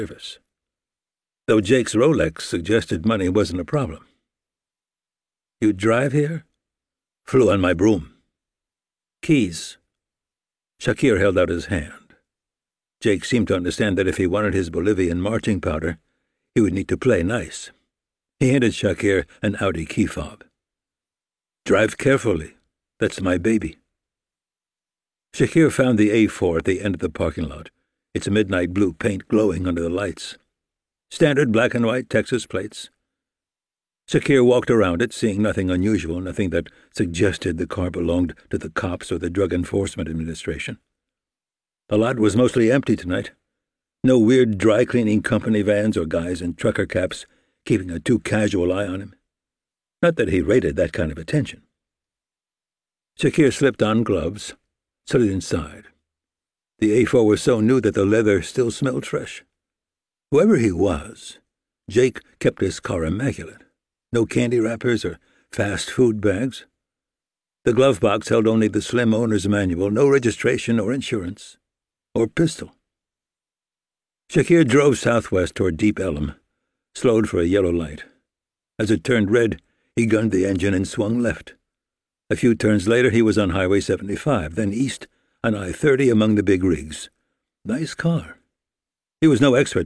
service, though Jake's Rolex suggested money wasn't a problem. "You drive here?" "Flew on my broom." "Keys." Shakir held out his hand. Jake seemed to understand that if he wanted his Bolivian marching powder, he would need to play nice. He handed Shakir an Audi key fob. "Drive carefully. That's my baby." Shakir found the A4 at the end of the parking lot, its midnight blue paint glowing under the lights. Standard black and white Texas plates. Shakir walked around it, seeing nothing unusual, nothing that suggested the car belonged to the cops or the Drug Enforcement Administration. The lot was mostly empty tonight. No weird dry-cleaning company vans or guys in trucker caps keeping a too casual eye on him. Not that he rated that kind of attention. Shakir slipped on gloves, slid inside. The A4 was so new that the leather still smelled fresh. Whoever he was, Jake kept his car immaculate. No candy wrappers or fast food bags. The glove box held only the slim owner's manual, no registration or insurance, or pistol. Shakir drove southwest toward Deep Ellum, slowed for a yellow light. As it turned red, he gunned the engine and swung left. A few turns later, he was on Highway 75, then east on I-30 among the big rigs. Nice car. He was no expert,